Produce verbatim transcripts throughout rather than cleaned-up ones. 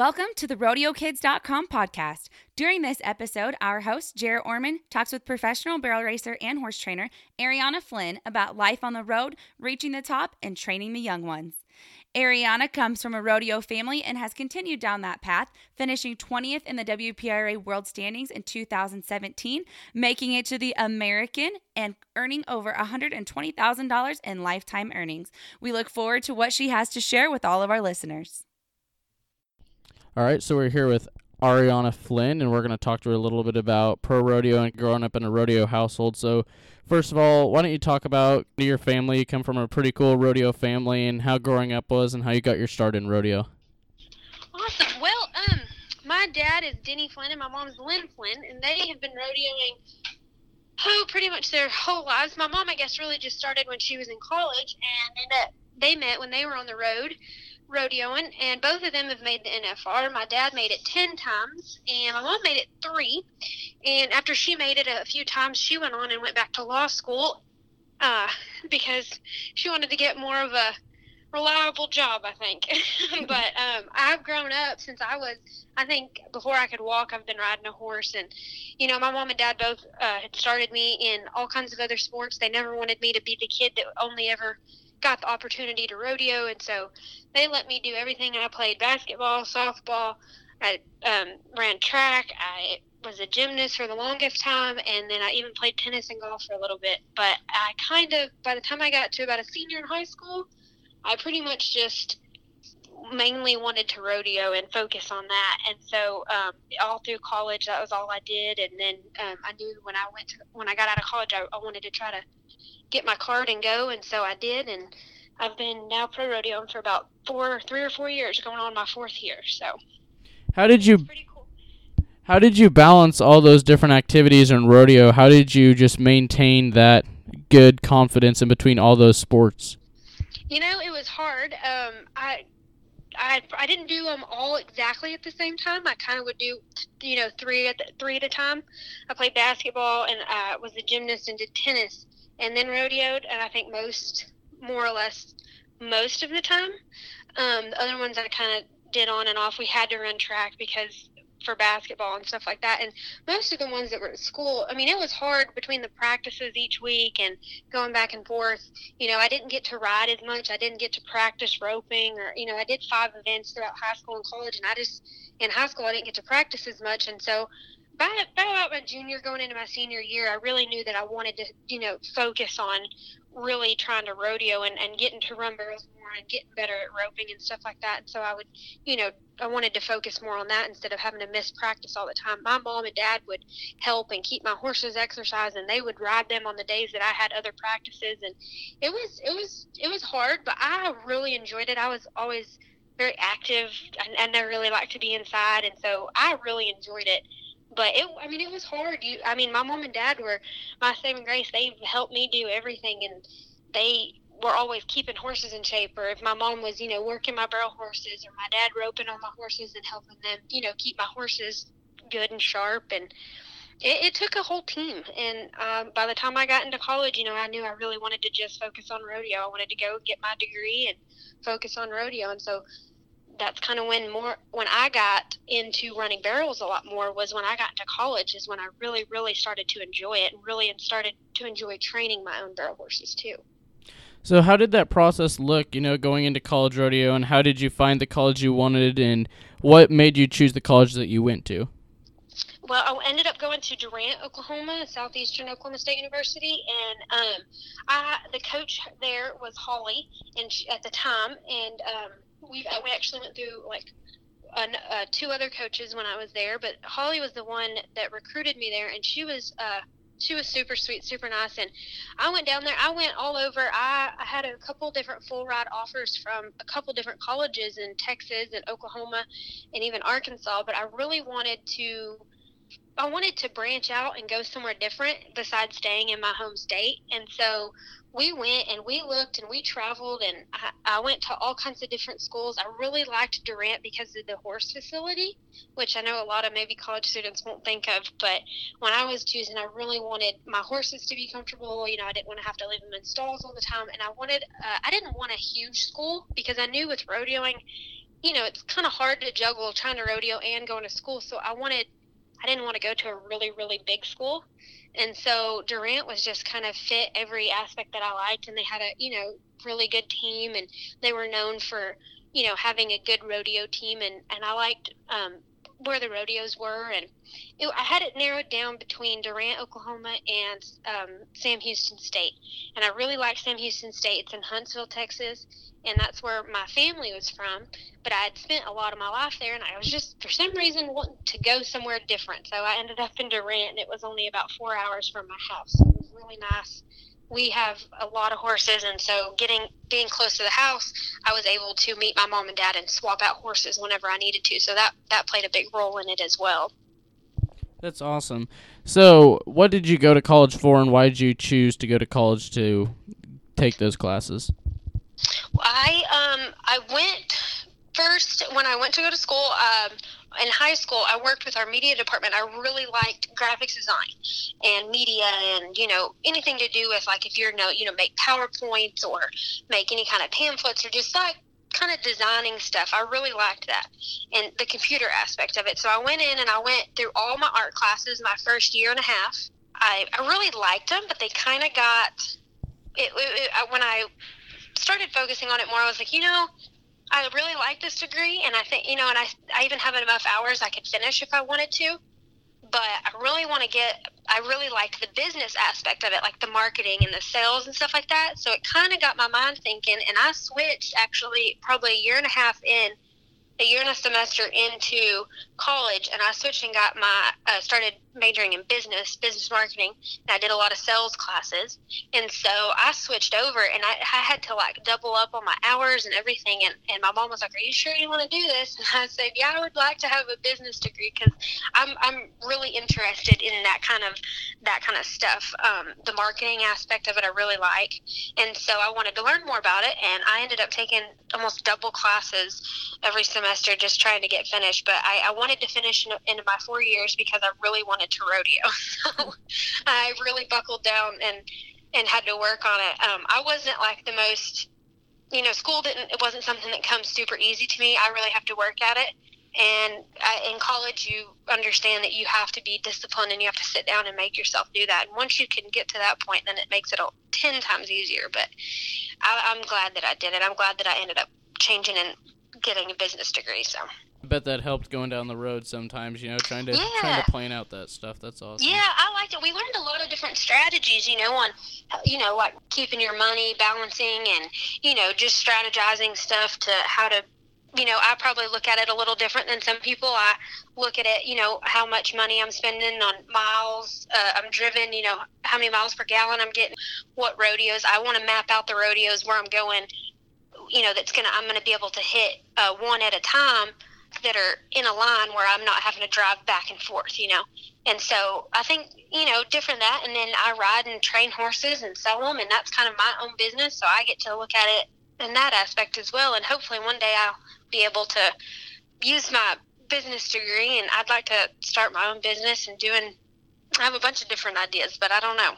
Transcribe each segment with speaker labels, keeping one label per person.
Speaker 1: Welcome to the rodeo kids dot com podcast. During this episode, our host, Jarrett Orman, talks with professional barrel racer and horse trainer Ariana Flynn about life on the road, reaching the top, and training the young ones. Ariana comes from a rodeo family and has continued down that path, finishing twentieth in the W P R A World Standings in two thousand seventeen, making it to the American and earning over one hundred twenty thousand dollars in lifetime earnings. We look forward to what she has to share with all of our listeners.
Speaker 2: All right, so we're here with Ariana Flynn, and we're going to talk to her a little bit about pro rodeo and growing up in a rodeo household. So, first of all, why don't you talk about your family? You come from a pretty cool rodeo family, and how growing up was, and how you got your start in rodeo.
Speaker 3: Awesome. Well, um, my dad is Denny Flynn, and my mom's Lynn Flynn, and they have been rodeoing, oh, pretty much their whole lives. My mom, I guess, really just started when she was in college, and they met, they met when they were on the road rodeoing, and both of them have made the N F R. My dad made it ten times, and my mom made it three. And after she made it a few times, she went on and went back to law school uh, because she wanted to get more of a reliable job, I think. But um, I've grown up since I was, I think, before I could walk, I've been riding a horse. And, you know, my mom and dad both uh, had started me in all kinds of other sports. They never wanted me to be the kid that only ever got the opportunity to rodeo, and so they let me do everything. I played basketball, softball, I um, ran track, I was a gymnast for the longest time, and then I even played tennis and golf for a little bit. But I kind of, by the time I got to about a senior in high school, I pretty much just mainly wanted to rodeo and focus on that. And so um, all through college, that was all I did. And then um, I knew when I went to, when I got out of college, I, I wanted to try to get my card and go, and so I did, and I've been now pro rodeoing for about four, three or four years, going on my fourth year. So,
Speaker 2: how did you?
Speaker 3: It's pretty cool.
Speaker 2: How did you balance all those different activities in rodeo? How did you just maintain that good confidence in between all those sports?
Speaker 3: You know, it was hard. Um, I. I I didn't do them all exactly at the same time. I kind of would do, you know, three at the, three at a time. I played basketball and I was a gymnast and did tennis, and then rodeoed, and I think most, more or less, most of the time. Um, the other ones I kind of did on and off. We had to run track because for basketball and stuff like that. And most of the ones that were at school, I mean, it was hard between the practices each week and going back and forth. You know, I didn't get to ride as much. I didn't get to practice roping, or, you know, I did five events throughout high school and college, and I just, in high school, I didn't get to practice as much. And so by, by about my junior, going into my senior year, I really knew that I wanted to, you know, focus on really trying to rodeo and, and getting to run barrels more and getting better at roping and stuff like that. And so I would, you know, I wanted to focus more on that instead of having to miss practice all the time. My mom and dad would help and keep my horses exercised, and they would ride them on the days that I had other practices. And it was, it was, it was hard, but I really enjoyed it. I was always very active. I, I never really liked to be inside. And so I really enjoyed it. But it, I mean, it was hard. You, I mean, my mom and dad were my saving grace. They helped me do everything, and they were always keeping horses in shape. Or if my mom was, you know, working my barrel horses, or my dad roping on my horses and helping them, you know, keep my horses good and sharp. And it, it took a whole team. And um, by the time I got into college, you know, I knew I really wanted to just focus on rodeo. I wanted to go get my degree and focus on rodeo. And so that's kind of when more when I got into running barrels a lot more was when I got into college, is when I really, really started to enjoy it, and really started to enjoy training my own barrel horses too.
Speaker 2: So how did that process look, you know, going into college rodeo, and how did you find the college you wanted, and what made you choose the college that you went to?
Speaker 3: Well, I ended up going to Durant, Oklahoma, Southeastern Oklahoma State University, and um, I the coach there was Holly, and she, at the time, and um, we we actually went through like an, uh, two other coaches when I was there, but Holly was the one that recruited me there, and she was uh, she was super sweet, super nice, and I went down there. I went all over. I, I had a couple different full ride offers from a couple different colleges in Texas and Oklahoma and even Arkansas, but I really wanted to. I wanted to branch out and go somewhere different besides staying in my home state. And so we went and we looked and we traveled, and I, I went to all kinds of different schools. I really liked Durant because of the horse facility, which I know a lot of maybe college students won't think of. But when I was choosing, I really wanted my horses to be comfortable. You know, I didn't want to have to leave them in stalls all the time. And I wanted, uh, I didn't want a huge school because I knew with rodeoing, you know, it's kind of hard to juggle trying to rodeo and going to school. So I wanted, I didn't want to go to a really, really big school. And so Durant was just kind of fit every aspect that I liked. And they had a, you know, really good team, and they were known for, you know, having a good rodeo team. And, and I liked um, where the rodeos were. And it, I had it narrowed down between Durant, Oklahoma, and um, Sam Houston State. And I really liked Sam Houston State. It's in Huntsville, Texas, and that's where my family was from. But I had spent a lot of my life there, and I was just, for some reason, wanting to go somewhere different. So I ended up in Durant, and it was only about four hours from my house. So it was really nice. We have a lot of horses, and so getting being close to the house, I was able to meet my mom and dad and swap out horses whenever I needed to. So that, that played a big role in it as well.
Speaker 2: That's awesome. So what did you go to college for, and why did you choose to go to college to take those classes?
Speaker 3: I um I went first when I went to go to school. Um, in high school, I worked with our media department. I really liked graphics design and media, and you know anything to do with like if you're no you know make PowerPoints or make any kind of pamphlets or just like kind of designing stuff. I really liked that and the computer aspect of it. So I went in and I went through all my art classes my first year and a half. I I really liked them, but they kind of got it, it, it when I started focusing on it more. I was like, you know, I really like this degree, and I think, you know, and I, I even have enough hours I could finish if I wanted to, but I really want to get, I really liked the business aspect of it, like the marketing and the sales and stuff like that, so it kind of got my mind thinking, and I switched actually probably a year and a half in, a year and a semester into college, and I switched and got my, uh, started majoring in business, business marketing, and I did a lot of sales classes, and so I switched over, and I, I had to, like, double up on my hours and everything, and, and my mom was like, are you sure you want to do this? And I said, yeah, I would like to have a business degree, because I'm, I'm really interested in that kind of, that kind of stuff. Um, the marketing aspect of it I really like, and so I wanted to learn more about it, and I ended up taking almost double classes every semester just trying to get finished, but I, I wanted to finish in, in my four years because I really wanted to rodeo. So I really buckled down and and had to work on it. Um, I wasn't like the most, you know, school didn't, it wasn't something that comes super easy to me. I really have to work at it. And I, in college, you understand that you have to be disciplined and you have to sit down and make yourself do that. And once you can get to that point, then it makes it a, ten times easier. But I, I'm glad that I did it. I'm glad that I ended up changing and getting a business degree. So
Speaker 2: I bet that helped going down the road sometimes, you know, trying to
Speaker 3: yeah.
Speaker 2: trying to plan out that stuff. That's awesome.
Speaker 3: Yeah, I liked it. We learned a lot of different strategies, you know, on, you know, like keeping your money, balancing, and, you know, just strategizing stuff to how to, you know, I probably look at it a little different than some people. I look at it, you know, how much money I'm spending on miles uh, I'm driven, you know, how many miles per gallon I'm getting, what rodeos. I want to map out the rodeos where I'm going, you know, that's going to, I'm going to be able to hit uh, one at a time that are in a line where I'm not having to drive back and forth, you know. And so I think, you know, different that, and then I ride and train horses and sell them, and that's kind of my own business, so I get to look at it in that aspect as well, and hopefully one day I'll be able to use my business degree, and I'd like to start my own business and doing, I have a bunch of different ideas, but I don't know.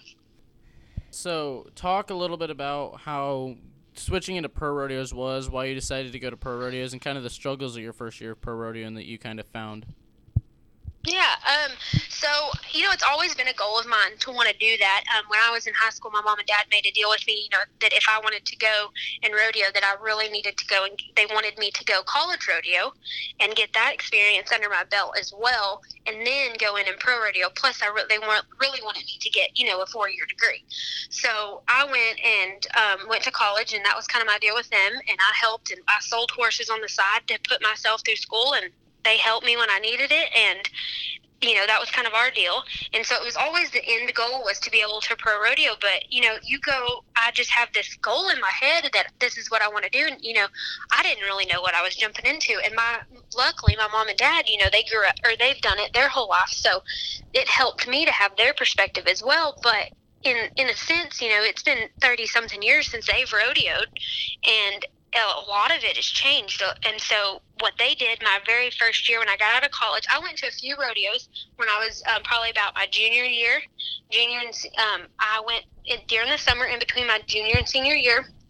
Speaker 2: So talk a little bit about how switching into pro rodeos was, why you decided to go to pro rodeos, and kind of the struggles of your first year of pro rodeoing that you kind of found.
Speaker 3: Yeah, um, so, you know, it's always been a goal of mine to want to do that. Um, when I was in high school, my mom and dad made a deal with me, you know, that if I wanted to go and rodeo, that I really needed to go, and they wanted me to go college rodeo and get that experience under my belt as well, and then go in and pro rodeo. Plus, I re- they weren't, really wanted me to get, you know, a four-year degree. So I went and um, went to college, and that was kind of my deal with them, and I helped, and I sold horses on the side to put myself through school, and they helped me when I needed it, and, you know, that was kind of our deal. And so it was always the end goal was to be able to pro rodeo, but, you know, you go, I just have this goal in my head that this is what I want to do, and, you know, I didn't really know what I was jumping into, and my, luckily, my mom and dad, you know, they grew up, or they've done it their whole life, so it helped me to have their perspective as well, but in, in a sense, you know, it's been thirty-something years since they've rodeoed, and a lot of it has changed. And so what they did my very first year when I got out of college, I went to a few rodeos when I was um, probably about my junior year. Junior and um, I went in, during the summer in between my junior and senior year.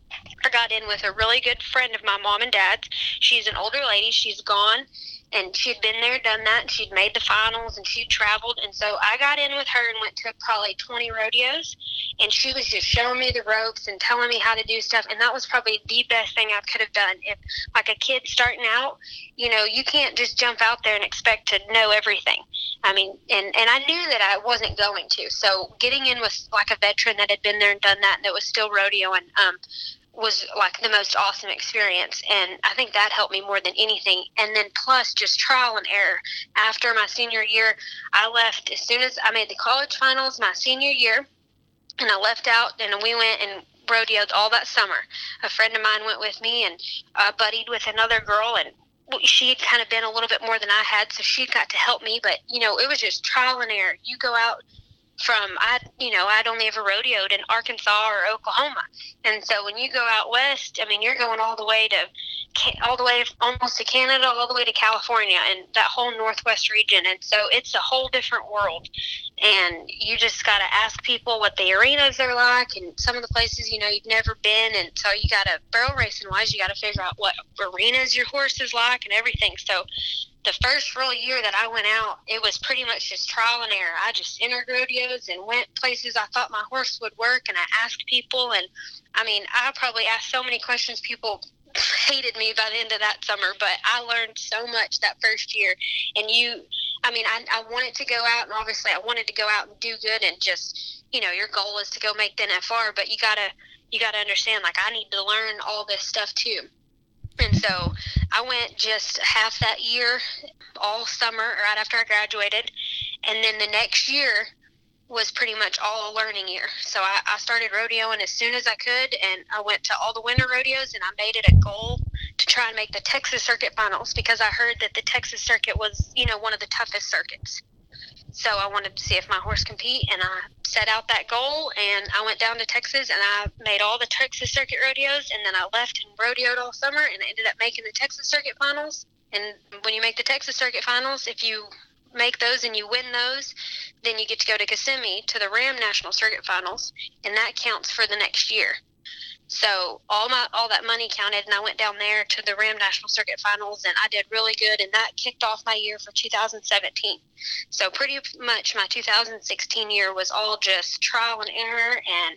Speaker 3: I got in with a really good friend of my mom and dad's. She's an older lady. She's gone, and she'd been there, done that, and she'd made the finals, and she'd traveled. And so I got in with her and went to probably twenty rodeos, and she was just showing me the ropes and telling me how to do stuff. And that was probably the best thing I could have done. If, like, a kid starting out, you know, you can't just jump out there and expect to know everything. I mean, and, and I knew that I wasn't going to. So getting in with, like, a veteran that had been there and done that, and that was still rodeoing, um, was like the most awesome experience. And I think that helped me more than anything. And then plus just trial and error. After my senior year, I left as soon as I made the college finals my senior year, and I left out, and we went and rodeoed all that summer. A friend of mine went with me, and I buddied with another girl, and she had kind of been a little bit more than I had, so she got to help me. But, you know, it was just trial and error. You go out from, I, you know, I'd only ever rodeoed in Arkansas or Oklahoma. And so when you go out west, I mean, you're going all the way to, all the way almost to Canada, all the way to California, and that whole Northwest region. And so it's a whole different world. And you just got to ask people what the arenas are like, and some of the places, you know, you've never been. And so you got to, barrel racing wise, you got to figure out what arenas your horse is like and everything. So the first real year that I went out, it was pretty much just trial and error. I just entered rodeos and went places I thought my horse would work, and I asked people. And, I mean, I probably asked so many questions, people hated me by the end of that summer, but I learned so much that first year. And you, I mean, I, I wanted to go out, and obviously I wanted to go out and do good, and just, you know, your goal is to go make the N F R, but you gotta, you gotta understand, like, I need to learn all this stuff too. And so I went just half that year, all summer, right after I graduated. And then the next year was pretty much all a learning year. So I, I started rodeoing as soon as I could, and I went to all the winter rodeos, and I made it a goal to try and make the Texas Circuit Finals, because I heard that the Texas Circuit was, you know, one of the toughest circuits. So I wanted to see if my horse compete, and I set out that goal, and I went down to Texas, and I made all the Texas Circuit rodeos, and then I left and rodeoed all summer, and I ended up making the Texas Circuit Finals. And when you make the Texas Circuit Finals, if you make those and you win those, then you get to go to Kissimmee to the Ram National Circuit Finals, and that counts for the next year. So all my all that money counted, and I went down there to the Ram National Circuit Finals, and I did really good, and that kicked off my year for two thousand seventeen. So pretty much my two thousand sixteen year was all just trial and error, and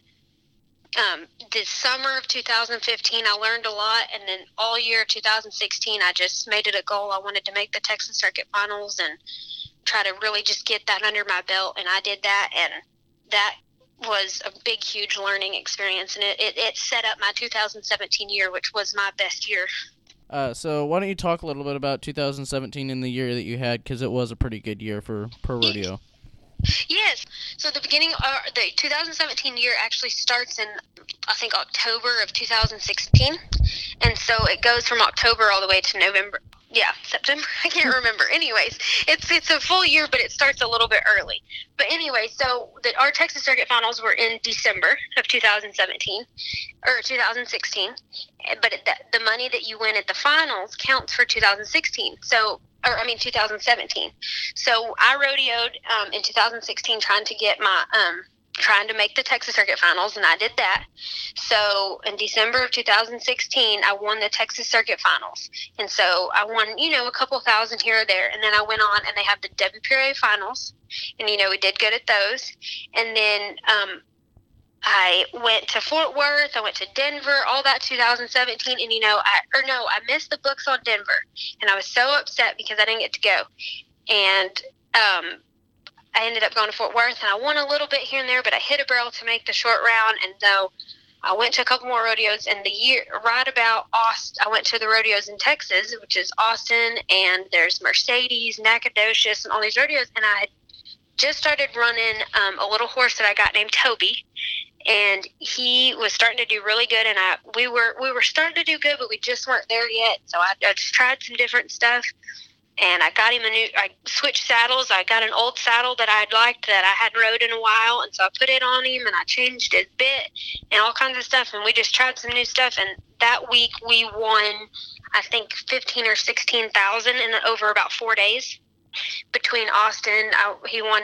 Speaker 3: um, the summer of two thousand fifteen I learned a lot, and then all year two thousand sixteen I just made it a goal. I wanted to make the Texas Circuit Finals and try to really just get that under my belt, and I did that, and that was a big, huge learning experience, and it, it, it set up my two thousand seventeen year, which was my best year.
Speaker 2: Uh, so why don't you talk a little bit about two thousand seventeen and the year that you had, because it was a pretty good year for pro rodeo.
Speaker 3: Yes. So the beginning, uh, the two thousand seventeen year actually starts in, I think, October of two thousand sixteen, and so it goes from October all the way to November. Yeah, September. I can't remember. Anyways, it's it's a full year, but it starts a little bit early. But anyway, so the, our Texas Circuit Finals were in December of two thousand seventeen, or two thousand sixteen. But it, the, the money that you win at the finals counts for two thousand sixteen. So, or I mean two thousand seventeen. So I rodeoed um, in two thousand sixteen, trying to get my um. trying to make the Texas Circuit Finals, and I did that. So in December of two thousand sixteen, I won the Texas Circuit Finals. And so I won, you know, a couple thousand here or there. And then I went on, and they have the W P R A Finals. And, you know, we did good at those. And then um, I went to Fort Worth. I went to Denver, all that two thousand seventeen. And, you know, I, or no, I missed the books on Denver. And I was so upset because I didn't get to go. And, um, I ended up going to Fort Worth, and I won a little bit here and there, but I hit a barrel to make the short round. And so I went to a couple more rodeos, and the year right about Austin, I went to the rodeos in Texas, which is Austin, and there's Mercedes, Nacogdoches, and all these rodeos. And I had just started running um, a little horse that I got named Toby, and he was starting to do really good. And I we were we were starting to do good, but we just weren't there yet. So I, I just tried some different stuff. And I got him a new, I switched saddles. I got an old saddle that I'd liked that I hadn't rode in a while. And so I put it on him, and I changed his bit and all kinds of stuff. And we just tried some new stuff. And that week we won, I think, fifteen or sixteen thousand in over about four days between Austin. I, he won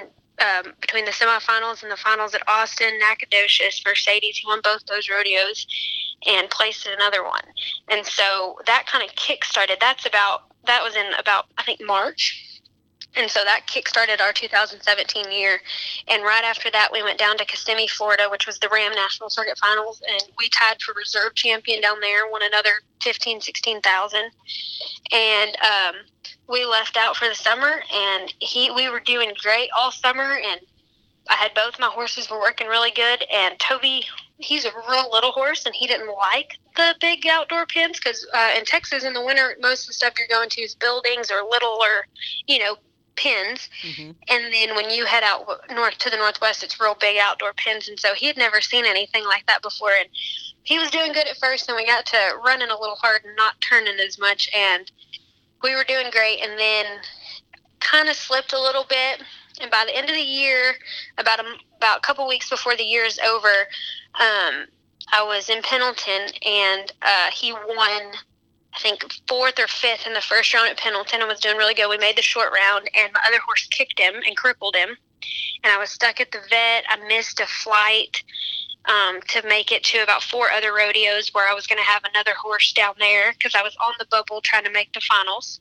Speaker 3: um, between the semifinals and the finals at Austin, Nacogdoches, Mercedes. He won both those rodeos and placed in another one. And so that kind of kick-started. That's about, that was in about, I think, March. And so that kick-started our two thousand seventeen year. And right after that, we went down to Kissimmee, Florida, which was the Ram National Circuit Finals. And we tied for reserve champion down there, won another fifteen, sixteen thousand. And um, we left out for the summer, and he we were doing great all summer. And I had both my horses were working really good. And Toby, he's a real little horse, and he didn't like the big outdoor pens because uh, in Texas in the winter, most of the stuff you're going to is buildings or little or, you know, pens. Mm-hmm. And then when you head out north to the northwest, it's real big outdoor pens. And so he had never seen anything like that before. And he was doing good at first, and we got to running a little hard and not turning as much. And we were doing great, and then kind of slipped a little bit. And by the end of the year, about a, about a couple weeks before the year is over, um, I was in Pendleton, and uh, he won, I think, fourth or fifth in the first round at Pendleton and was doing really good. We made the short round, and my other horse kicked him and crippled him. And I was stuck at the vet. I missed a flight um, to make it to about four other rodeos where I was going to have another horse down there because I was on the bubble trying to make the finals.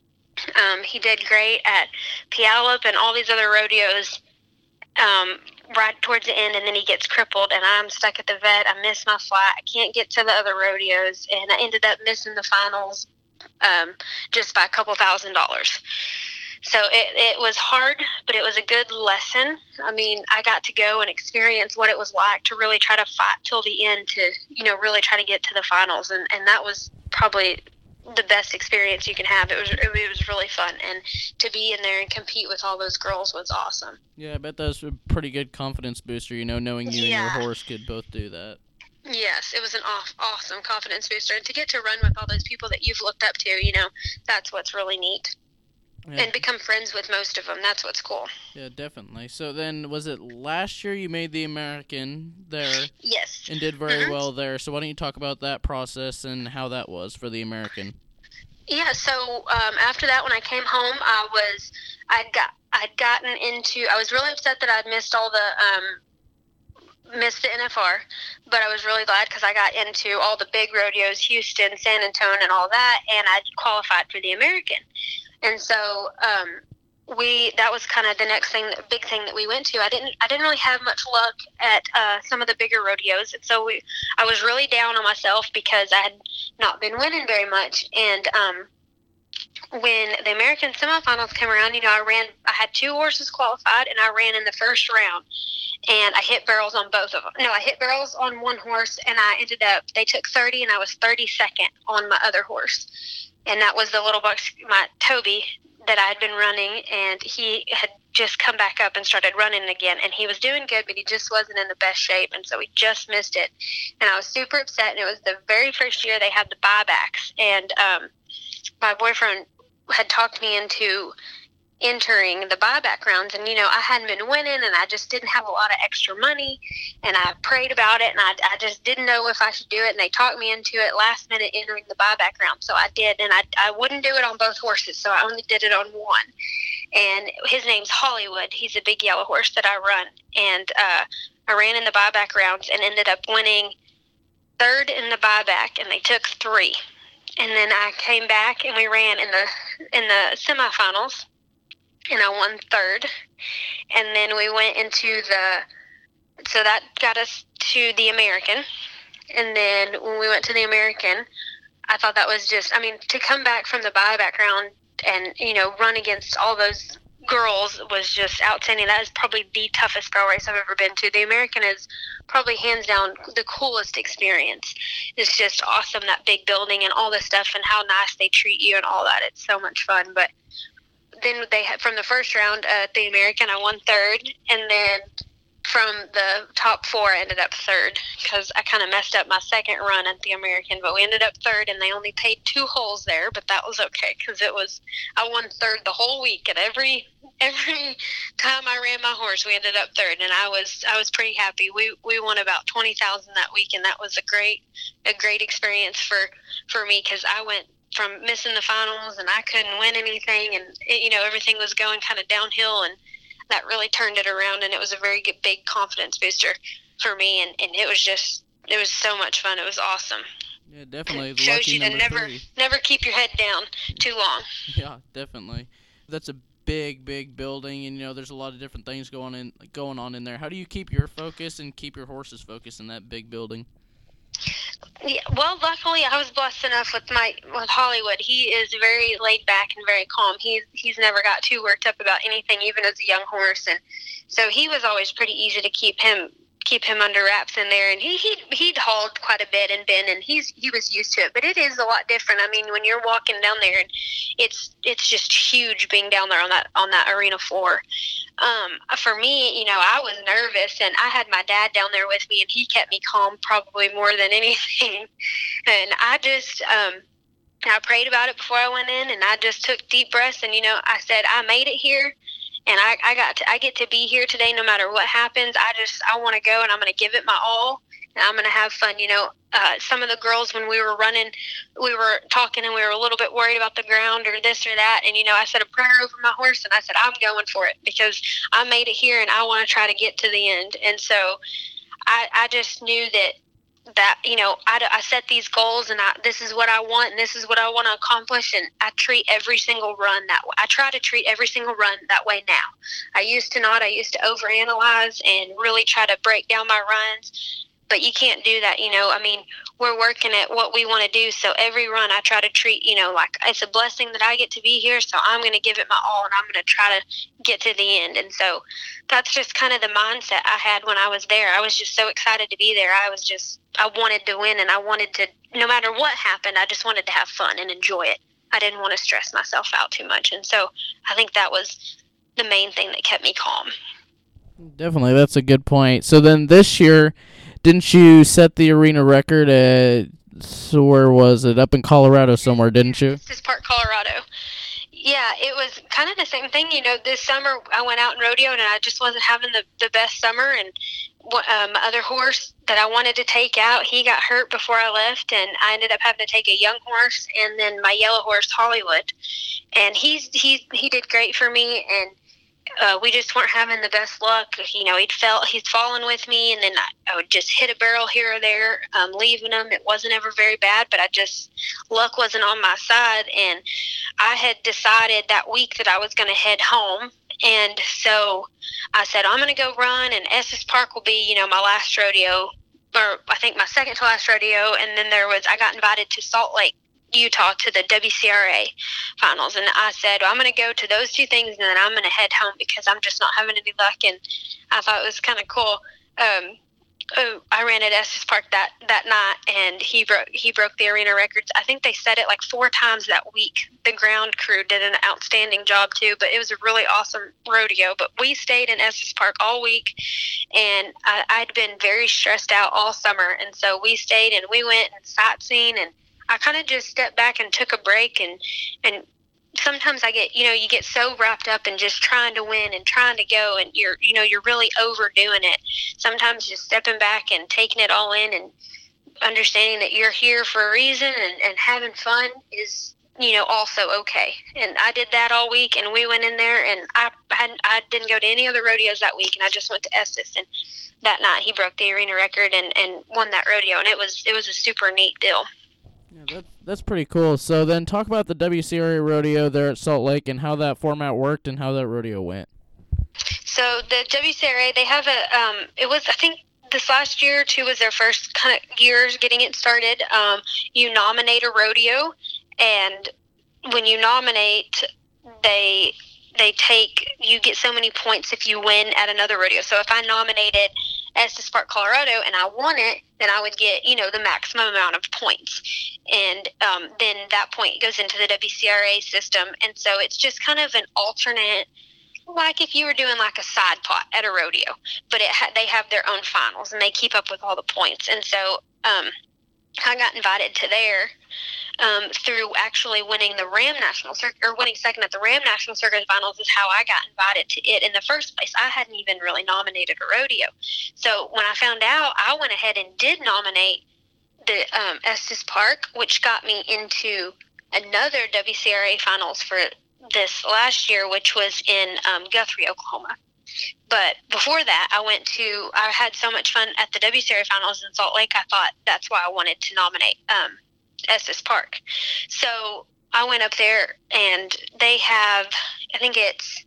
Speaker 3: Um, he did great at Puyallup and all these other rodeos um, right towards the end, and then he gets crippled, and I'm stuck at the vet. I missed my flight. I can't get to the other rodeos, and I ended up missing the finals um, just by a couple thousand dollars. So it, it was hard, but it was a good lesson. I mean, I got to go and experience what it was like to really try to fight till the end to, you know, really try to get to the finals, and, and that was probably the best experience you can have. It was it was really fun, and to be in there and compete with all those girls was awesome.
Speaker 2: Yeah, I bet that was a pretty good confidence booster, you know, knowing you
Speaker 3: yeah.
Speaker 2: and your horse could both do that.
Speaker 3: Yes, it was an off, awesome confidence booster, and to get to run with all those people that you've looked up to, you know, that's what's really neat. Yeah. And become friends with most of them. That's what's cool.
Speaker 2: Yeah, definitely. So then, was it last year you made the American there?
Speaker 3: Yes.
Speaker 2: And did very
Speaker 3: mm-hmm.
Speaker 2: well there. So why don't you talk about that process and how that was for the American?
Speaker 3: Yeah. So um, after that, when I came home, I was I'd got I'd gotten into. I was really upset that I'd missed all the um, missed the N F R, but I was really glad because I got into all the big rodeos, Houston, San Antonio, and all that, and I qualified for the American. And so um, we that was kind of the next thing, the big thing that we went to. I didn't I didn't really have much luck at uh, some of the bigger rodeos, and so we I was really down on myself because I had not been winning very much. And um, when the American semifinals came around, you know, I ran. I had two horses qualified, and I ran in the first round, and I hit barrels on both of them. No, I hit barrels on one horse, and I ended up. They took thirty, and I was thirty-second on my other horse. And that was the little buck, my Toby, that I had been running, and he had just come back up and started running again. And he was doing good, but he just wasn't in the best shape, and so he just missed it. And I was super upset, and it was the very first year they had the buybacks. And um, my boyfriend had talked me into entering the buyback rounds, and you know, I hadn't been winning, and I just didn't have a lot of extra money, and I prayed about it, and I, I just didn't know if I should do it, and they talked me into it last minute entering the buyback round, so I did. And I, I wouldn't do it on both horses, so I only did it on one. And his name's Hollywood. He's a big yellow horse that I run, and uh, I ran in the buyback rounds and ended up winning third in the buyback, and they took three. And then I came back, and we ran in the in the semifinals, and I won third. And then we went into the, so that got us to the American. And then when we went to the American, I thought that was just, I mean, to come back from the buyback round and, you know, run against all those girls was just outstanding. That is probably the toughest barrel race I've ever been to. The American is probably hands down the coolest experience. It's just awesome, that big building and all this stuff and how nice they treat you and all that. It's so much fun. But then they had, from the first round at uh, the American, I won third, and then from the top four, I ended up third because I kind of messed up my second run at the American, but we ended up third, and they only paid two holes there, but that was okay because it was, I won third the whole week, and every every time I ran my horse, we ended up third, and I was I was pretty happy. We we won about twenty thousand that week, and that was a great a great experience for for me because I went from missing the finals, and I couldn't win anything, and it, you know, everything was going kind of downhill, and that really turned it around, and it was a very good, big confidence booster for me, and, and it was just, it was so much fun. It was awesome.
Speaker 2: Yeah, definitely.
Speaker 3: It shows you to never,
Speaker 2: three.
Speaker 3: never keep your head down too long.
Speaker 2: Yeah, definitely. That's a big, big building, and you know, there's a lot of different things going in, going on in there. How do you keep your focus and keep your horses focused in that big building?
Speaker 3: Yeah, well, luckily I was blessed enough with my with Hollywood. He is very laid back and very calm. He's he's never got too worked up about anything, even as a young horse, and so he was always pretty easy to keep him keep him under wraps in there. And he he he'd hauled quite a bit and been, and he's he was used to it. But it is a lot different. I mean, when you're walking down there, and it's it's just huge being down there on that on that arena floor. Um, for me, you know, I was nervous, and I had my dad down there with me, and he kept me calm probably more than anything. And I just, um, I prayed about it before I went in, and I just took deep breaths, and, you know, I said, I made it here, and I, I got to, I get to be here today no matter what happens. I just, I want to go, and I'm going to give it my all, and I'm going to have fun. You know, uh, some of the girls, when we were running, we were talking, and we were a little bit worried about the ground or this or that. And, you know, I said a prayer over my horse, and I said, I'm going for it because I made it here, and I want to try to get to the end. And so I, I just knew that, that, you know, I, I set these goals, and I, this is what I want, and this is what I want to accomplish. And I treat every single run that way. I try to treat every single run that way now. I used to not. I used to overanalyze and really try to break down my runs. But you can't do that, you know. I mean, we're working at what we want to do. So every run I try to treat, you know, like it's a blessing that I get to be here. So I'm going to give it my all, and I'm going to try to get to the end. And so that's just kind of the mindset I had when I was there. I was just so excited to be there. I was just, I wanted to win, and I wanted to, no matter what happened, I just wanted to have fun and enjoy it. I didn't want to stress myself out too much. And so I think that was the main thing that kept me calm.
Speaker 2: Definitely. That's a good point. So then this year, didn't you set the arena record at, so where was it, up in Colorado somewhere, didn't you?
Speaker 3: Estes Park, Colorado. Yeah, it was kind of the same thing. You know, this summer I went out and rodeoed, and I just wasn't having the, the best summer. And um, my other horse that I wanted to take out, he got hurt before I left, and I ended up having to take a young horse, and then my yellow horse, Hollywood. And he's he he did great for me, and Uh, we just weren't having the best luck. You know, he'd felt he's fallen with me, and then I, I would just hit a barrel here or there, um, leaving him. It wasn't ever very bad, but I just, luck wasn't on my side. And I had decided that week that I was going to head home. And so I said, I'm going to go run, and Estes Park will be, you know, my last rodeo, or I think my second to last rodeo. And then there was, I got invited to Salt Lake, Utah, to the W C R A finals, and I said, well, I'm going to go to those two things, and then I'm going to head home because I'm just not having any luck. And I thought it was kind of cool. Um, oh, I ran at Estes Park that, that night, and he broke he broke the arena records. I think they said it like four times that week. The ground crew did an outstanding job too, but it was a really awesome rodeo. But we stayed in Estes Park all week, and I, I'd been very stressed out all summer, and so we stayed, and we went and sightseeing, and I kind of just stepped back and took a break, and, and sometimes I get, you know, you get so wrapped up in just trying to win and trying to go, and you're, you know, you're really overdoing it. Sometimes just stepping back and taking it all in and understanding that you're here for a reason, and, and having fun is, you know, also okay. And I did that all week, and we went in there, and I hadn't, I didn't go to any other rodeos that week, and I just went to Estes, and that night he broke the arena record and, and won that rodeo, and it was, it was a super neat deal.
Speaker 2: Yeah, that, that's pretty cool. So then talk about the W C R A rodeo there at Salt Lake and how that format worked and how that rodeo went.
Speaker 3: So the W C R A, they have a, um, it was, I think this last year too was their first kind of years getting it started. Um, you nominate a rodeo, and when you nominate, they, they take, you get so many points if you win at another rodeo. So if I nominated Estes Park, Colorado, and I won it, then I would get, you know, the maximum amount of points. And um, then that point goes into the W C R A system. And so it's just kind of an alternate, like if you were doing like a side pot at a rodeo, but it ha- they have their own finals, and they keep up with all the points. And so um, I got invited to there um, through actually winning the Ram National Circuit, or winning second at the Ram National Circuit Finals is how I got invited to it in the first place. I hadn't even really nominated a rodeo. So when I found out, I went ahead and did nominate the um, Estes Park, which got me into another W C R A Finals for this last year, which was in um, Guthrie, Oklahoma. But before that, I went to, I had so much fun at the W C R A finals in Salt Lake. I thought that's why I wanted to nominate um, Estes Park. So I went up there, and they have, I think it's,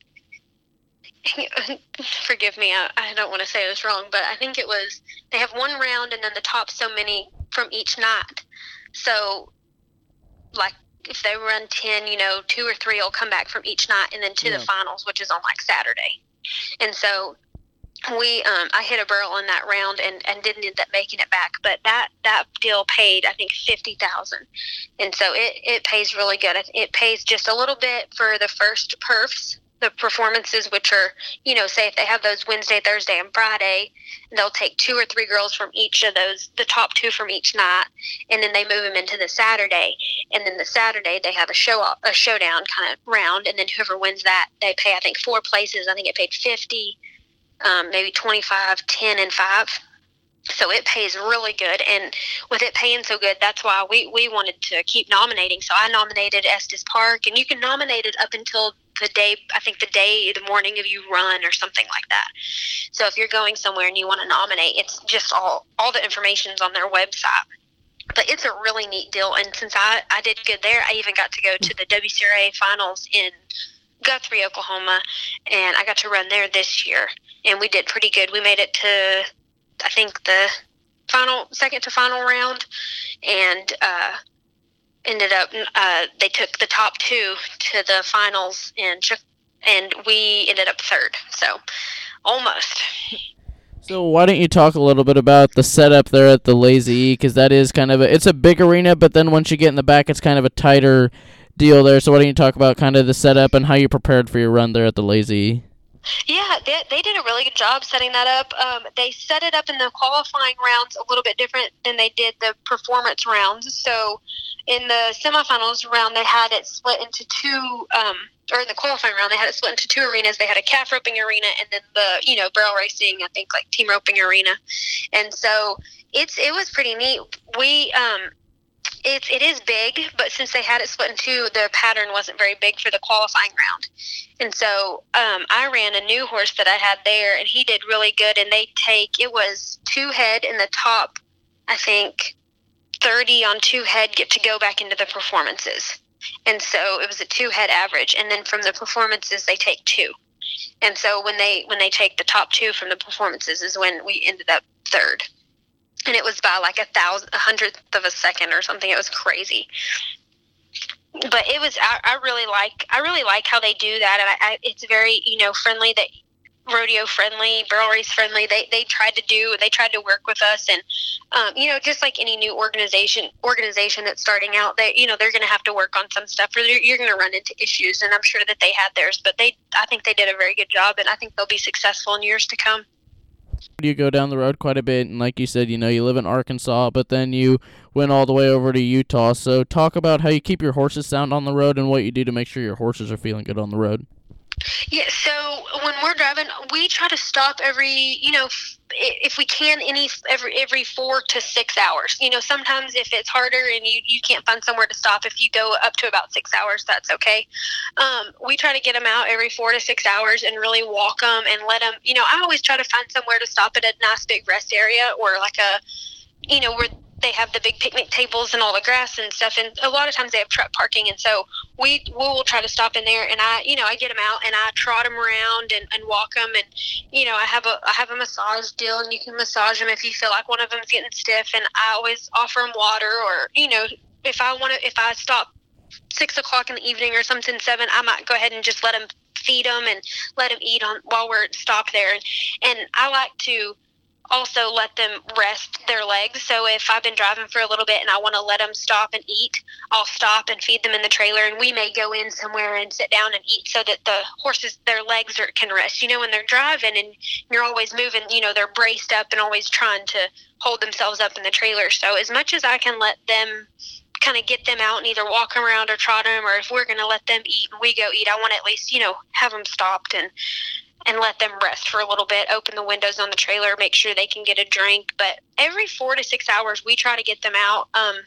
Speaker 3: forgive me, I, I don't want to say this wrong, but I think it was, they have one round and then the top so many from each night. So, like, if they run ten, you know, two or three will come back from each night, and then to yeah. the finals, which is on, like, Saturday. And so we, um, I hit a barrel in that round and, and didn't end up making it back. But that, that deal paid, I think, fifty thousand dollars. And so it, it pays really good. It pays just a little bit for the first perfs, the performances, which are, you know, say if they have those Wednesday, Thursday, and Friday, they'll take two or three girls from each of those, the top two from each night, and then they move them into the Saturday. And then the Saturday, they have a show a showdown kind of round, and then whoever wins that, they pay, I think, four places. I think it paid fifty, um, maybe twenty-five, ten, and five. So it pays really good, and with it paying so good, that's why we, we wanted to keep nominating. So I nominated Estes Park, and you can nominate it up until the day, I think the day, the morning of you run or something like that. So if you're going somewhere and you want to nominate, it's just all, all the information's on their website. But it's a really neat deal, and since I, I did good there, I even got to go to the W C R A finals in Guthrie, Oklahoma, and I got to run there this year, and we did pretty good. We made it to, I think, the final, second to final round, and uh, ended up, uh, they took the top two to the finals, and and we ended up third, so almost.
Speaker 2: So why don't you talk a little bit about the setup there at the Lazy E, because that is kind of a, it's a big arena, but then once you get in the back, it's kind of a tighter deal there. So why don't you talk about kind of the setup and how you prepared for your run there at the Lazy E?
Speaker 3: Yeah, they, they did a really good job setting that up. Um, they set it up in the qualifying rounds a little bit different than they did the performance rounds. So in the semifinals round, they had it split into two, um, or in the qualifying round, they had it split into two arenas. They had a calf roping arena and then the, you know, barrel racing, I think, like team roping arena. And so it's it was pretty neat. We, um, It's, it is big, but since they had it split in two, the pattern wasn't very big for the qualifying round. And so um, I ran a new horse that I had there, and he did really good. And they take, it was two head in the top, I think, thirty on two head get to go back into the performances. And so it was a two head average. And then from the performances, they take two. And so when they when they take the top two from the performances is when we ended up third. And it was by like a thousand, a hundredth of a second or something. It was crazy. But it was, I, I really like, I really like how they do that. And I, I, it's very, you know, friendly, that rodeo friendly, barrel race friendly. They, they tried to do, they tried to work with us. And, um, you know, just like any new organization, organization that's starting out, they, you know, they're going to have to work on some stuff, or you're going to run into issues. And I'm sure that they had theirs, but they, I think they did a very good job, and I think they'll be successful in years to come.
Speaker 2: You go down the road quite a bit, and like you said, you know, you live in Arkansas, but then you went all the way over to Utah. So talk about how you keep your horses sound on the road and what you do to make sure your horses are feeling good on the road.
Speaker 3: Yeah, so when we're driving, we try to stop every, you know, if we can, any every every four to six hours. You know, sometimes if it's harder and you, you can't find somewhere to stop, if you go up to about six hours, that's okay. Um, we try to get them out every four to six hours and really walk them and let them, you know, I always try to find somewhere to stop at a nice big rest area, or like a, you know, where they have the big picnic tables and all the grass and stuff, and a lot of times they have truck parking, and so we will try to stop in there, and I, you know, I get them out and I trot them around and, and walk them, and, you know, I have a I have a massage deal, and you can massage them if you feel like one of them's getting stiff, and I always offer them water, or, you know, if I want to, if I stop six o'clock in the evening or something, seven, I might go ahead and just let them, feed them and let them eat on while we're stopped there, and, and I like to also let them rest their legs. So if I've been driving for a little bit and I want to let them stop and eat, I'll stop and feed them in the trailer, and we may go in somewhere and sit down and eat so that the horses, their legs are, can rest. You know, when they're driving and you're always moving, you know, they're braced up and always trying to hold themselves up in the trailer. So as much as I can let them kind of get them out and either walk them around or trot them, or if we're going to let them eat and we go eat, I want to at least, you know, have them stopped and and let them rest for a little bit, open the windows on the trailer, make sure they can get a drink. But every four to six hours, we try to get them out. Um,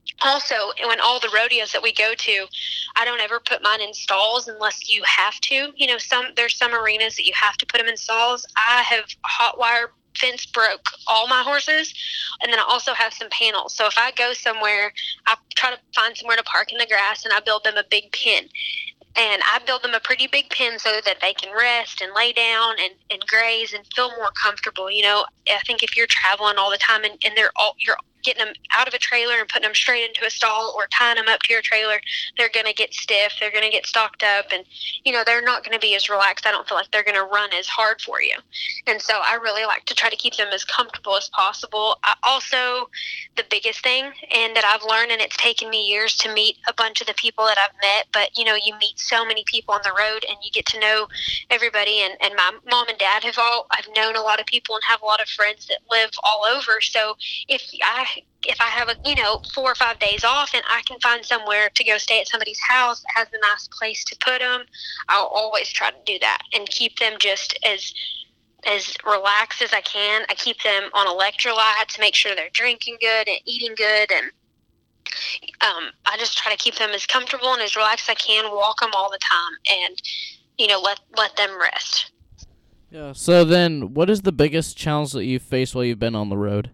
Speaker 3: Also, when all the rodeos that we go to, I don't ever put mine in stalls unless you have to. You know, some there's some arenas that you have to put them in stalls. I have hot wire fence broke all my horses, and then I also have some panels. So if I go somewhere, I try to find somewhere to park in the grass, and I build them a big pen. And I build them a pretty big pen so that they can rest and lay down and, and graze and feel more comfortable. You know, I think if you're traveling all the time and, and they're all you're getting them out of a trailer and putting them straight into a stall or tying them up to your trailer, they're going to get stiff. They're going to get stocked up, and, you know, they're not going to be as relaxed. I don't feel like they're going to run as hard for you. And so I really like to try to keep them as comfortable as possible. I also, the biggest thing, and that I've learned, and it's taken me years to meet a bunch of the people that I've met, but, you know, you meet so many people on the road and you get to know everybody. And, and my mom and dad have all, I've known a lot of people and have a lot of friends that live all over. So if I if I have a, you know, four or five days off and I can find somewhere to go stay at somebody's house that has a nice place to put them, I'll always try to do that and keep them just as as relaxed as I can. I keep them on electrolytes to make sure they're drinking good and eating good, and um, I just try to keep them as comfortable and as relaxed as I can, walk them all the time, and, you know, let let them rest.
Speaker 2: Yeah. So then, what is the biggest challenge that you've faced while you've been on the road?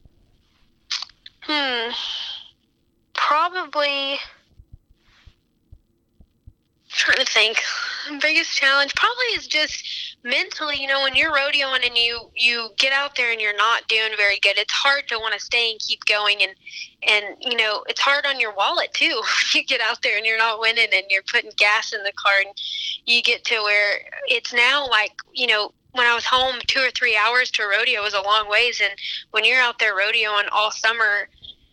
Speaker 3: Hmm. Probably. Trying to think. Biggest challenge probably is just mentally. You know, when you're rodeoing and you you get out there and you're not doing very good, it's hard to want to stay and keep going, and and you know, it's hard on your wallet too. You get out there and you're not winning and you're putting gas in the car, and you get to where it's now like, you know, when I was home, two or three hours to a rodeo was a long ways. And when you're out there rodeoing all summer,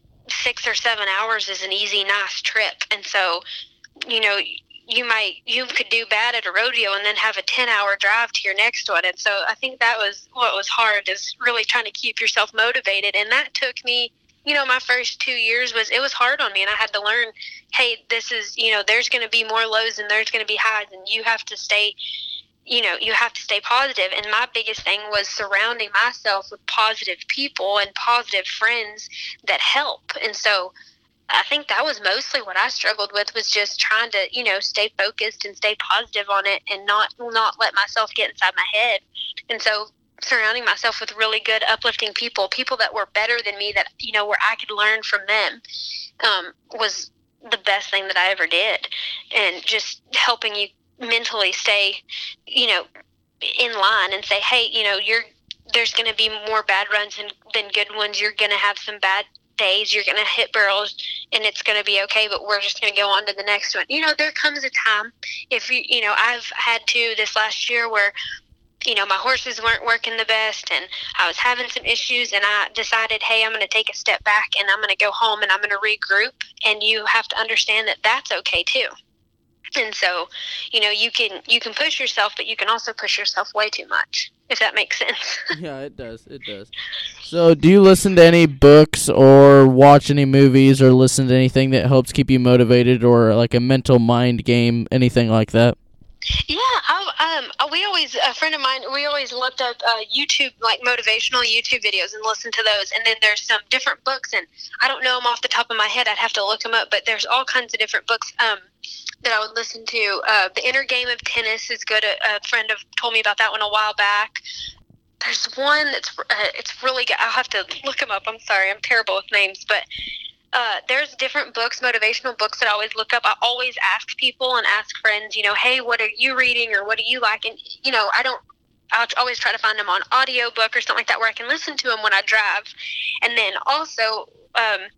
Speaker 3: six or seven hours is an easy, nice trip. And so, you know, you might, you could do bad at a rodeo and then have a ten hour drive to your next one. And so I think that was what was hard, is really trying to keep yourself motivated. And that took me, you know, my first two years was, it was hard on me, and I had to learn, hey, this is, you know, there's going to be more lows and there's going to be highs, and you have to stay, you know, you have to stay positive. And my biggest thing was surrounding myself with positive people and positive friends that help. And so I think that was mostly what I struggled with, was just trying to, you know, stay focused and stay positive on it, and not, not let myself get inside my head. And so surrounding myself with really good, uplifting people, people that were better than me, that, you know, where I could learn from them, um, was the best thing that I ever did. And just helping you mentally stay, you know, in line and say, hey, you know, you're, there's going to be more bad runs than, than good ones. You're going to have some bad days. You're going to hit barrels, and it's going to be okay, but we're just going to go on to the next one. You know, there comes a time, if you, you know, I've had to this last year where, you know, my horses weren't working the best, and I was having some issues, and I decided, hey, I'm going to take a step back, and I'm going to go home, and I'm going to regroup. And you have to understand that that's okay too. And so, you know, you can you can push yourself, but you can also push yourself way too much, if that makes sense.
Speaker 2: Yeah, it does. It does. So do you listen to any books or watch any movies or listen to anything that helps keep you motivated, or like a mental mind game, anything like that?
Speaker 3: Yeah, I, um, we always, a friend of mine, we always looked up uh, YouTube, like motivational YouTube videos, and listened to those. And then there's some different books, and I don't know them off the top of my head. I'd have to look them up, but there's all kinds of different books um, that I would listen to. Uh, The Inner Game of Tennis is good. A, a friend of told me about that one a while back. There's one that's uh, it's really good. I'll have to look them up. I'm sorry, I'm terrible with names, but uh, there's different books, motivational books, that I always look up. I always ask people and ask friends, you know, hey, what are you reading, or what do you like? And, you know, I don't, I'll always try to find them on audiobook or something like that, where I can listen to them when I drive. And then also, um,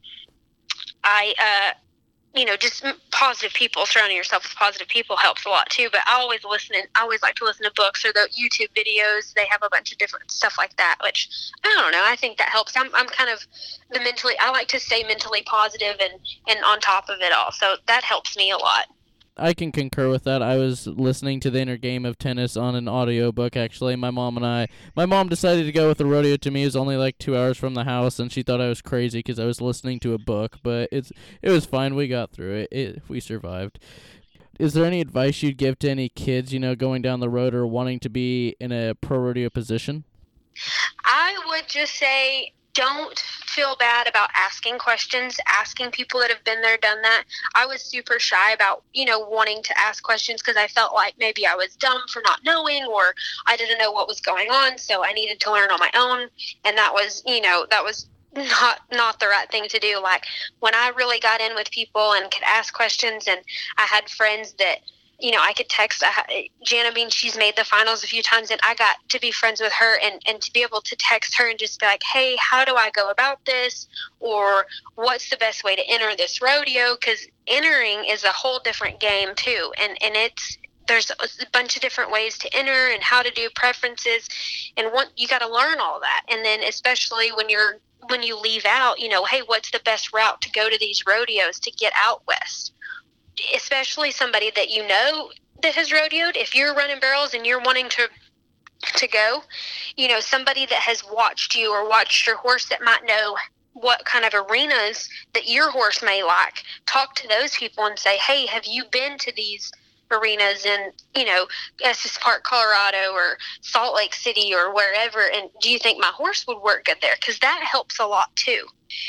Speaker 3: I, uh, you know, just positive people, surrounding yourself with positive people helps a lot too. But I always listen, and I always like to listen to books or the YouTube videos. They have a bunch of different stuff like that, which I don't know. I think that helps. I'm, I'm kind of the mentally, I like to stay mentally positive and, and on top of it all. So that helps me a lot.
Speaker 2: I can concur with that. I was listening to The Inner Game of Tennis on an audiobook, actually. My mom and I, my mom decided to go with the rodeo to me. It was only like two hours from the house, and she thought I was crazy because I was listening to a book, but it's it was fine. We got through it. it. We survived. Is there any advice you'd give to any kids, you know, going down the road or wanting to be in a pro rodeo position?
Speaker 3: I would just say, don't feel bad about asking questions, asking people that have been there, done that. I was super shy about, you know, wanting to ask questions because I felt like maybe I was dumb for not knowing, or I didn't know what was going on, so I needed to learn on my own. And that was, you know, that was not not the right thing to do. Like, when I really got in with people and could ask questions, and I had friends that, you know, I could text. I, Jana Bean, she's made the finals a few times, and I got to be friends with her, and, and to be able to text her and just be like, hey, how do I go about this? Or what's the best way to enter this rodeo? Because entering is a whole different game too. And, and it's, there's a bunch of different ways to enter and how to do preferences. And one, you got to learn all that. And then especially when you're, when you leave out, you know, hey, what's the best route to go to these rodeos to get out west? Especially somebody that you know that has rodeoed, if you're running barrels and you're wanting to to go, you know, somebody that has watched you or watched your horse that might know what kind of arenas that your horse may like, talk to those people and say, hey, have you been to these arenas in, you know, Estes Park, Colorado, or Salt Lake City, or wherever, and do you think my horse would work good there? Because that helps a lot too.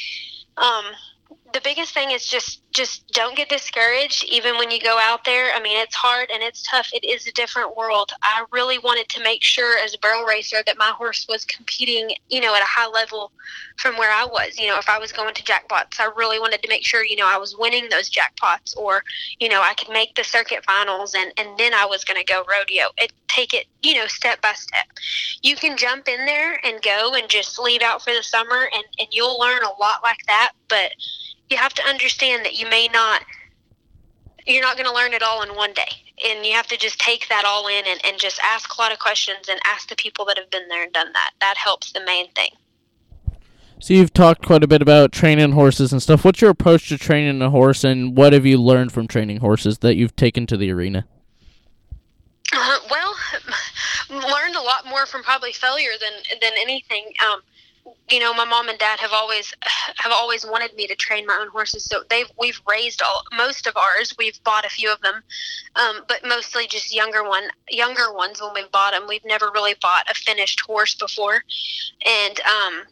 Speaker 3: Um, the biggest thing is just, just don't get discouraged, even when you go out there. I mean, it's hard and it's tough. It is a different world. I really wanted to make sure as a barrel racer that my horse was competing, you know, at a high level from where I was. You know, if I was going to jackpots, I really wanted to make sure, you know, I was winning those jackpots, or, you know, I could make the circuit finals, and, and then I was going to go rodeo. It take it, you know, step by step. You can jump in there and go and just leave out for the summer, and, and you'll learn a lot like that, but you have to understand that you may not, you're not going to learn it all in one day. And you have to just take that all in and, and just ask a lot of questions and ask the people that have been there and done that. That helps the main thing.
Speaker 2: So you've talked quite a bit about training horses and stuff. What's your approach to training a horse, and what have you learned from training horses that you've taken to the arena?
Speaker 3: Uh, well, learned a lot more from probably failure than than anything. Um, you know, my mom and dad have always have always wanted me to train my own horses. So they've we've raised all most of ours. We've bought a few of them, um, but mostly just younger one younger ones when we've bought them. We've never really bought a finished horse before, and um,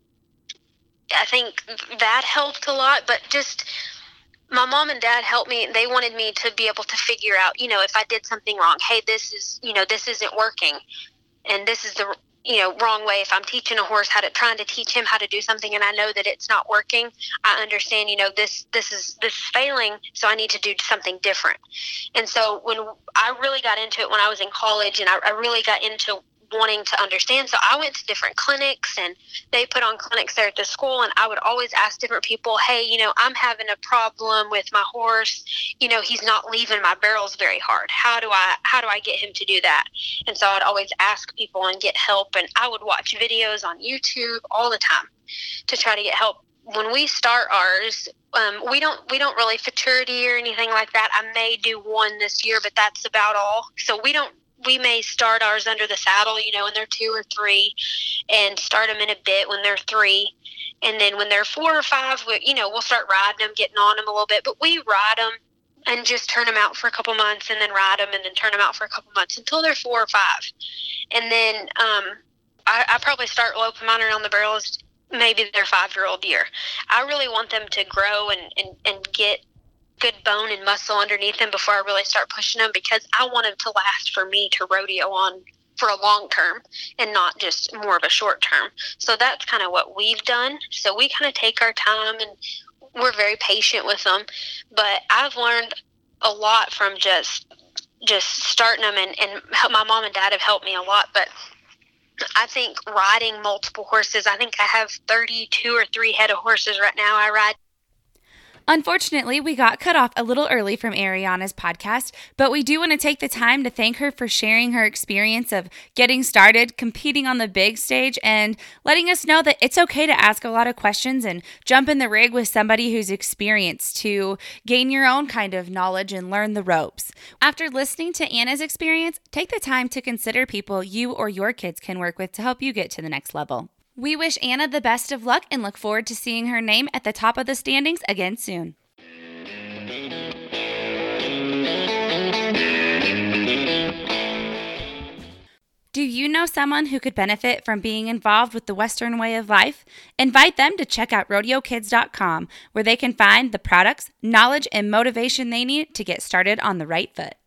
Speaker 3: I think that helped a lot. But just my mom and dad helped me. They wanted me to be able to figure out, you know, if I did something wrong, hey, this is, you know, this isn't working, and this is the, you know, wrong way. If I'm teaching a horse how to, trying to teach him how to do something, and I know that it's not working, I understand, you know, this, this is, this is failing, so I need to do something different. And so when I really got into it when I was in college, and I, I really got into wanting to understand. So I went to different clinics, and they put on clinics there at the school, and I would always ask different people, hey, you know, I'm having a problem with my horse. You know, he's not leaving my barrels very hard. How do I, how do I get him to do that? And so I'd always ask people and get help, and I would watch videos on YouTube all the time to try to get help. When we start ours, um, we don't, we don't really futurity or anything like that. I may do one this year, but that's about all. So we don't, we may start ours under the saddle, you know, when they're two or three, and start them in a bit when they're three. And then when they're four or five, we, you know, we'll start riding them, getting on them a little bit. But we ride them and just turn them out for a couple months, and then ride them, and then turn them out for a couple months until they're four or five. And then um, I, I probably start loping mine around the barrels maybe their five-year-old year. I really want them to grow and, and, and get good bone and muscle underneath them before I really start pushing them, because I want them to last for me to rodeo on for a long term and not just more of a short term. So that's kind of what we've done. So we kind of take our time, and we're very patient with them. But I've learned a lot from just just starting them, and, and my mom and dad have helped me a lot. But I think riding multiple horses, I think I have thirty-two or three head of horses right now I ride.
Speaker 1: Unfortunately, we got cut off a little early from Ariana's podcast, but we do want to take the time to thank her for sharing her experience of getting started, competing on the big stage, and letting us know that it's okay to ask a lot of questions and jump in the rig with somebody who's experienced to gain your own kind of knowledge and learn the ropes. After listening to Anna's experience, take the time to consider people you or your kids can work with to help you get to the next level. We wish Anna the best of luck and look forward to seeing her name at the top of the standings again soon. Do you know someone who could benefit from being involved with the Western way of life? Invite them to check out rodeo kids dot com, where they can find the products, knowledge, and motivation they need to get started on the right foot.